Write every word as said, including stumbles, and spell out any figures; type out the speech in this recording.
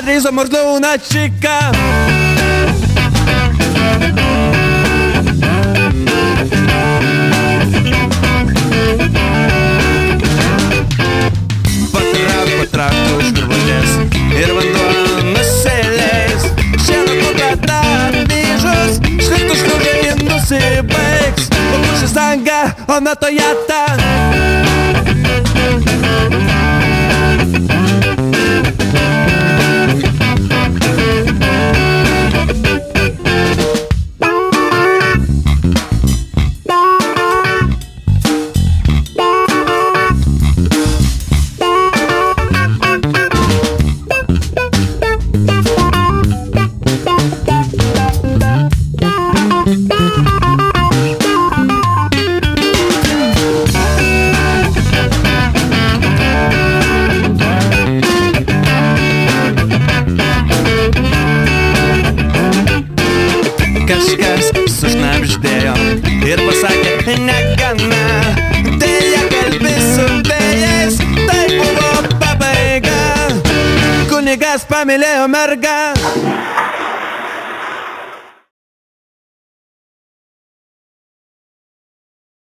Padre zamorznął na czyka. Patrauk, patrauk už virvutės ir vanduo nusileis. Šiandien nukrata vyžus, šliktų šliužiai nusibaigs. Papušis tanga, o ne Toyota. Kažkas sušnabždėjo ir pasakė negana. Deja kalbi su vėjais, tai buvo pabaiga. Kunigas pamylėjo mergą.